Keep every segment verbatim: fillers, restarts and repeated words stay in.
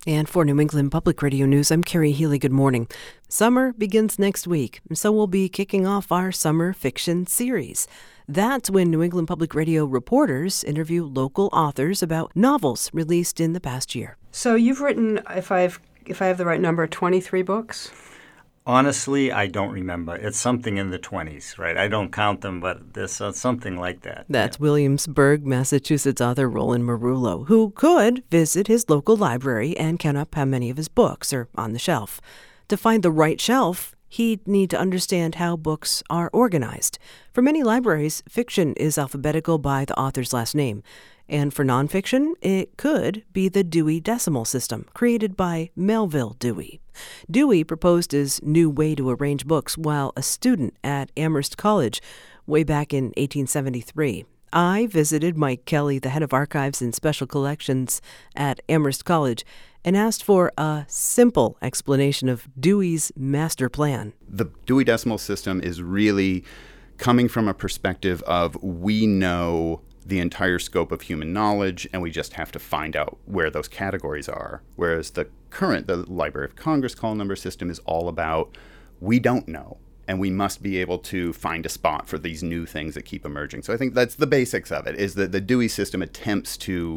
And for New England Public Radio News, I'm Carrie Healy. Good morning. Summer begins next week, so we'll be kicking off our summer fiction series. That's when New England Public Radio reporters interview local authors about novels released in the past year. So you've written, if I've if I have the right number, twenty-three books? Honestly, I don't remember. It's something in the twenties, right? I don't count them, but there's uh, something like that. That's yeah. Williamsburg, Massachusetts author Roland Marullo, who could visit his local library and count up how many of his books are on the shelf. To find the right shelf, he'd need to understand how books are organized. For many libraries, fiction is alphabetical by the author's last name. And for nonfiction, it could be the Dewey Decimal System, created by Melville Dewey. Dewey proposed his new way to arrange books while a student at Amherst College way back in eighteen seventy-three. I visited Mike Kelly, the head of archives and special collections at Amherst College, and asked for a simple explanation of Dewey's master plan. The Dewey Decimal System is really coming from a perspective of we know the entire scope of human knowledge, and we just have to find out where those categories are. Whereas the current, the Library of Congress call number system is all about we don't know, and we must be able to find a spot for these new things that keep emerging. So I think that's the basics of it, is that the Dewey system attempts to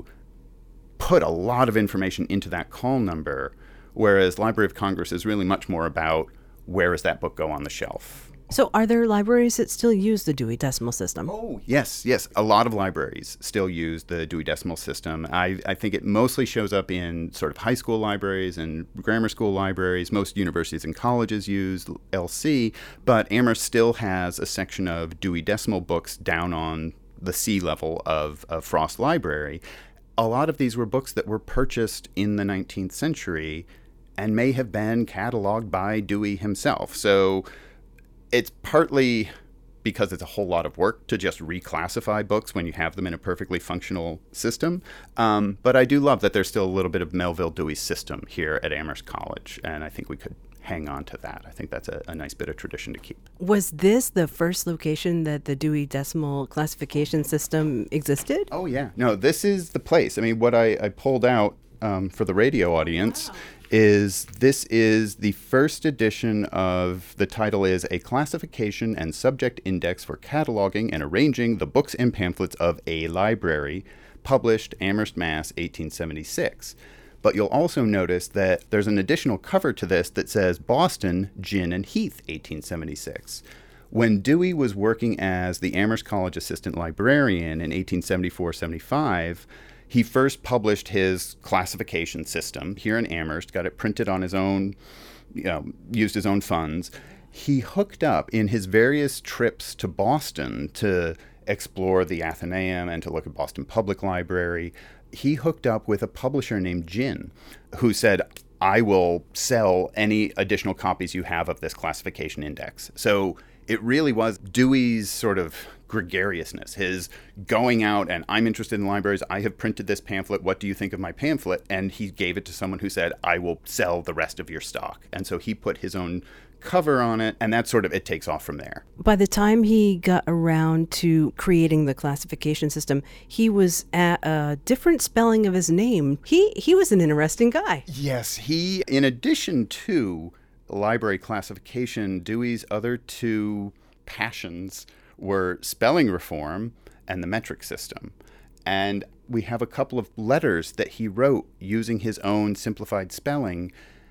put a lot of information into that call number, whereas Library of Congress is really much more about where does that book go on the shelf. So are there libraries that still use the Dewey Decimal System? Oh, yes, yes. A lot of libraries still use the Dewey Decimal System. I, I think it mostly shows up in sort of high school libraries and grammar school libraries. Most universities and colleges use L C, but Amherst still has a section of Dewey Decimal books down on the C level of, of Frost Library. A lot of these were books that were purchased in the nineteenth century and may have been cataloged by Dewey himself. So it's partly because it's a whole lot of work to just reclassify books when you have them in a perfectly functional system. Um, but I do love that there's still a little bit of Melville Dewey system here at Amherst College, and I think we could hang on to that. I think that's a, a nice bit of tradition to keep. Was this the first location that the Dewey Decimal Classification System existed? Oh, yeah. No, this is the place. I mean, what I, I pulled out um, for the radio audience wow. is this is the first edition of, the title is A Classification and Subject Index for Cataloging and Arranging the Books and Pamphlets of a Library, published Amherst, Mass, eighteen seventy-six. But you'll also notice that there's an additional cover to this that says Boston, Ginn and Heath, eighteen seventy-six. When Dewey was working as the Amherst College Assistant Librarian in eighteen seventy-four seventy-five, he first published his classification system here in Amherst, got it printed on his own, you know, used his own funds. He hooked up in his various trips to Boston to explore the Athenaeum and to look at Boston Public Library. He hooked up with a publisher named Ginn, who said, I will sell any additional copies you have of this classification index. So it really was Dewey's sort of gregariousness, his going out and I'm interested in libraries. I have printed this pamphlet. What do you think of my pamphlet? And he gave it to someone who said, I will sell the rest of your stock. And so he put his own cover on it, and that sort of, it takes off from there. By the time he got around to creating the classification system, he was at a different spelling of his name. He he was an interesting guy. Yes, he, in addition to library classification, Dewey's other two passions were spelling reform and the metric system. And we have a couple of letters that he wrote using his own simplified spelling.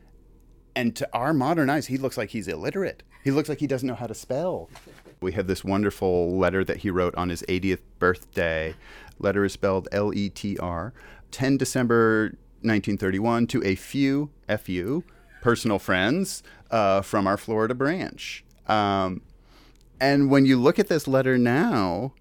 And to our modern eyes, he looks like he's illiterate. He looks like he doesn't know how to spell. We have this wonderful letter that he wrote on his eightieth birthday. Letter is spelled L E T R. the tenth of December, nineteen thirty-one, to a few, F U, personal friends uh, from our Florida branch. Um, and when you look at this letter now,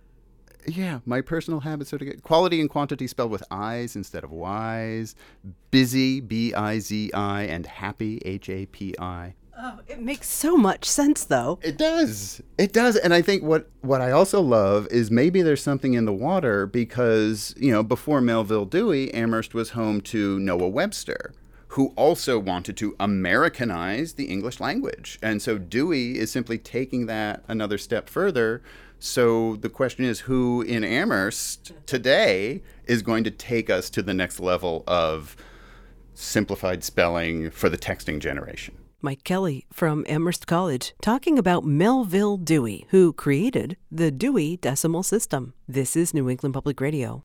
yeah, my personal habits are to get quality and quantity spelled with I's instead of Y's, busy, B I Z I, and happy, H A P I. Oh, it makes so much sense, though. It does. It does. And I think what, what I also love is maybe there's something in the water because, you know, before Melville Dewey, Amherst was home to Noah Webster, who also wanted to Americanize the English language. And so Dewey is simply taking that another step further. So the question is, who in Amherst today is going to take us to the next level of simplified spelling for the texting generation. Mike Kelly from Amherst College talking about Melville Dewey, who created the Dewey Decimal System. This is New England Public Radio.